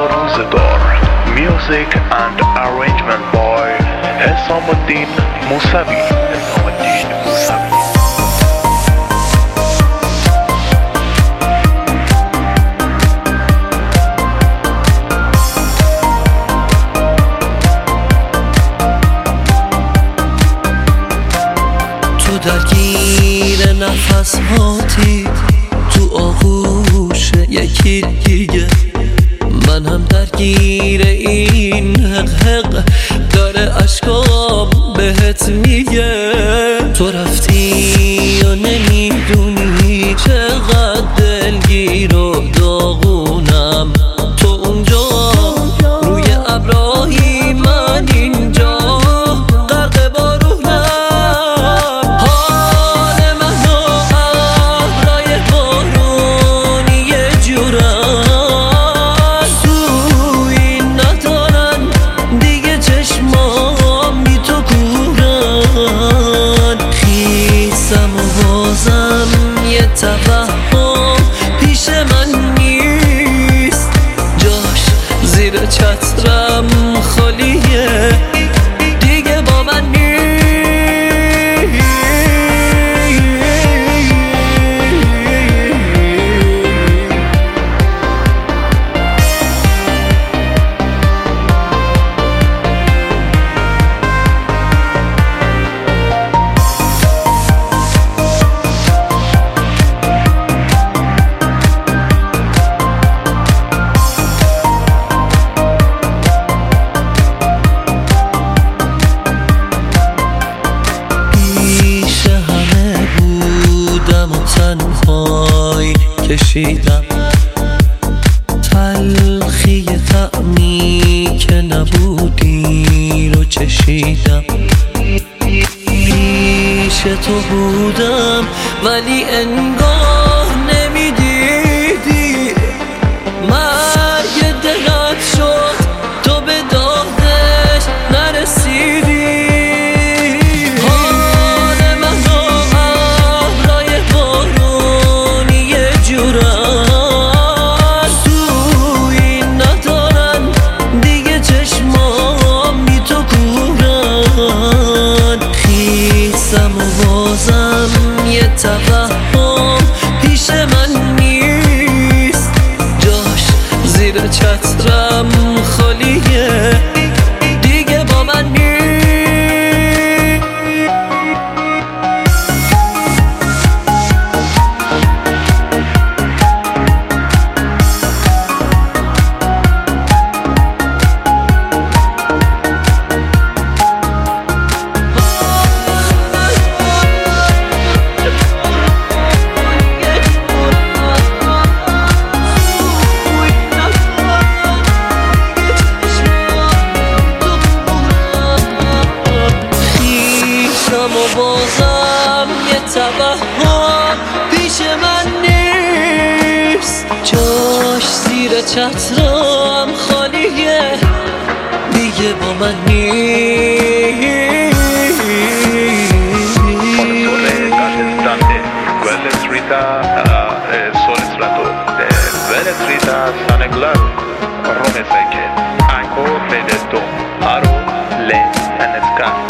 روزگار. Music and arrangement by حسام الدین موسوی. تو درگیر نفس هاتی، تو آغوش یکی دیگه، من هم درگیر این حق داره اشکام بهت میگه. تو رفتی و نمیدونی چقدر دلگیر و داغونم. تو اونجا روی ابراهی، من اینجا غرق بارونم. حال من و ابرای بارونی یه جورم، سویی ندارن دیگه چشمام بی تو کورن. خیسم و بازم یه توهم پیش من نیست، جاش زیر چترم خالیه، دیگه با من نیست. تنهایی کشیدم تلخی طعمی که نبودی رو چشیدم. پیش تو بودم ولی انگار نمیدیدی، مرگ دلت شد تو به دادش نرسیدی. خیسم و بازم یه توهم پیش من نیست، جاش زیر چترم خالیه، دیگه با من نیست. و بازم یه توهم پیش من نیست، جاش زیر چترم خالیه، دیگه با من نیست. Rome Saiken, Anko Fedesto, Aro, Le, and Scar.